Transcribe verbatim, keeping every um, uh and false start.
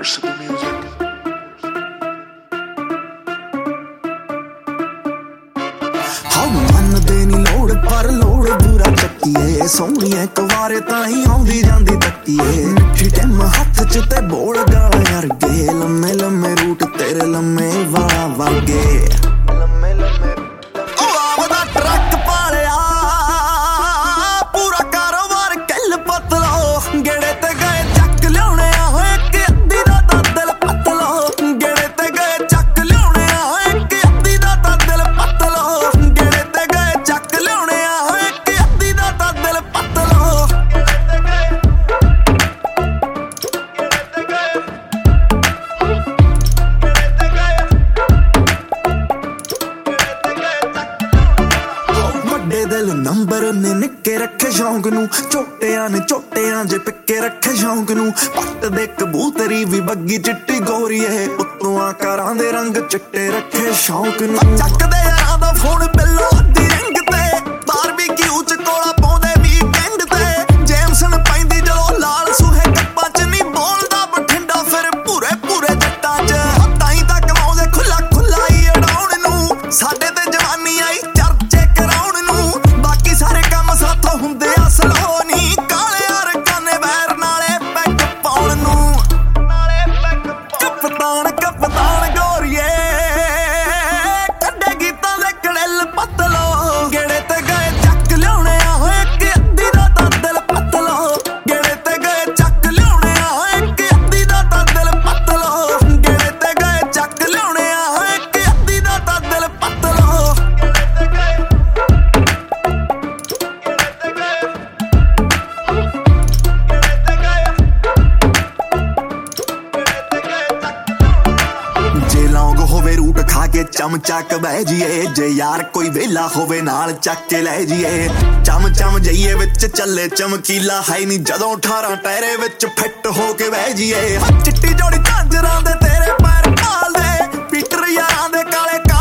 Curse of the music. ਮੰਨਦੇ ਨੀ ਲੋੜ ਪਰ ਲੋੜ ਪੂਰਾ ਚੱਕੀਏ ਸੋਹਣੀਏ ਕੁਵਾਰੇ ਤਾਂ ਹੀ ਆਉਂਦੀ ਜਾਂਦੀ ਤੱਕੀਏ ਮਿੱਠੀ ਟੈਮ ਹੱਥ ਚ ਤੇ ਬੋਲ ਗਾਲਾਂ ਵਰਗੇ ਲੰਮੇ ਲੰਮੇ ਰੂਟ ਤੇਰੇ ਲੰਮੇ ਵਾਲਾਂ ਵਰਗੇ ਲੰਮੇ ਲੰਮੇ ਉਹ ਆਵਦਾ ਟਰੱਕ ਪਾਲਿਆ ਪੂਰਾ ਕਾਰੋਬਾਰ ਕੱਲ ਪਤਲੋ ਗੇੜੇ ਤੇ ਗਏ ਚੱਕ ਲਿਆਉਣੇ ਆ ਹੋਏ ਕਿ ਅੱਧੀ ਦਾ ਤਾਂ ਦਿਲ ਪਤਲੋ ਗੇੜੇ ਤੇ ਗਏ ਚੱਕ ਲਿਆਉਣੇ ਆ ਹੋਏ ਕਿ ਅੱਧੀ ਦਾ ਤਾਂ ਦਿਲ ਪਤਲੋ ਗੇੜੇ ਤੇ ਗਏ ਚੱਕ ਲਿਆਉਣੇ ਆ ਹੋਏ ਕਿ ਅੱਧੀ ਦਾ ਤਾਂ ਦਿਲ ਪਤਲੋ ਵੱਡੇ ਦਿਲ ਨੰਬਰ ਨੇ ਨਿੱਕੇ ਰੱਖੇ ਸ਼ੌਂਕ ਨੂੰ ਝੋਟਿਆਂ ਨੇ ਝੋਟਿਆਂ ਜੇ ਪਿੱਕੇ ਰੱਖੇ ਸ਼ੌਂਕ ਨੂੰ ਪੱਟ ਦੇ ਕਬੂਤਰੀ ਵੀ ਬੱਗੀ ਚਿੱਟੀ ਗੋਰੀਏ ਉੱਤੋਂ ਆਕਾਰਾਂ ਦੇ ਰੰਗ ਚਿੱਟੇ ਰੱਖੇ ਸ਼ੌਂਕ ਨੂੰ ਚੱਕਦੇ ਯਾਰਾਂ ਦਾ ਫੋਨ ਬਿੱਲੋ ਅੱਧੀ ਰਿੰਗ ਤੇ ਬਾਰਬੀਕਿਊ ਚ ਕੋਲਾ ਪਾਉਂਦੇ ਵੀਕਐਂਡ ਤੇ ਜੇਮਸਨ ਪੈਂਦੀ ਜਦੋਂ ਲਾਲ ਸੂਹੇ ਕੱਪਾਂ ਚ ਨਹੀਂ ਬੋਲਦਾ ਬਠਿੰਡਾ ਫਿਰ ਭੂਰੇ ਭੂਰੇ ਜੱਟਾਂ ਚ ਤਾਈਂ ਤਾਂ ਕਮਾਉਂਦੇ ਖੁੱਲਾ ਖੁੱਲਾ ਹੀ ਅੜਾਉਣ ਨੂੰ ਸਾਡੇ ਤੇ ਜਵਾਨੀ ਆਈ ਚਰਚੇ ਕਰਾਉਣ ਨੂੰ ਬਾਕੀ ਸਾਰੇ ਕੰਮ ਸਾਥੋਂ ਹੁੰਦੇ ਆ ਸਲੋ ਨੀ ਕਾਲੇ ਅਰਗਾਨੇ ਵੈਰ ਨਾਲੇ ਪੈਗ ਪਾਉਣ ਨੂੰ ਨਾਲੇ ਪੈਗ ਕਪਤਾਨ ਕਪਤਾਨ ਗੋਰੀਏ ਕੱਢੇ ਗੀਤਾਂ ਦੇ ਕੜਿਲ ਪਤਲੋ ਗੇੜੇ ਤੇ ਗਏ ਚੱਕ ਲਿਆਉਣੇ ਆ ਹੋਏ ਕਿ ਅੱਧੀ ਦਾ ਤਾਂ ਦਿਲ ਪਤਲੋ ਗੇੜੇ ਤੇ ਗਏ ਚੱਕ ਲਿਆਉਣੇ ਆ ਹੋਏ ਕਿ ਅੱਧੀ ਦਾ ਤਾਂ ਦਿਲ ਪਤਲੋ ਗੇੜੇ ਤੇ ਗਏ ਚੱਕ ਲਿਆਉਣੇ ਆ ਹੋਏ ਕਿ ਅੱਧੀ ਦਾ ਤਾਂ ਦਿਲ ਪਤਲੋ ਗੇੜੇ ਤੇ ਗਏ ਜੇ ਲੌਂਗ ਹੋਵੇ ਰੂਟ ਖਾ ਕੇ ਚਮਚੱਕ ਬਹਿ ਜੀਏ ਜੇ ਯਾਰ ਕੋਈ ਵੇਲਾ ਹੋਵੇ ਨਾਲ ਚੱਕ ਕੇ ਲੈ ਜੀਏ ਚਮ ਚਮ ਜਈਏ ਵਿੱਚ ਚੱਲੇ ਚਮਕੀਲਾ ਹੈ ਨਹੀਂ ਜਦੋਂ ਅਠਾਰਾਂ ਟਾਇਰੇ ਵਿੱਚ ਫਿੱਟ ਹੋ ਕੇ ਬਹਿ ਜੀਏ ਚਿੱਟੀ ਜੋੜੀ ਝਾਂਜਰਾਂ ਦੇ ਤੇਰੇ ਪੈਰ ਪਾਲਦੇ ਪੀਟਰ ਯਾਰਾਂ ਦੇ ਕਾਲੇ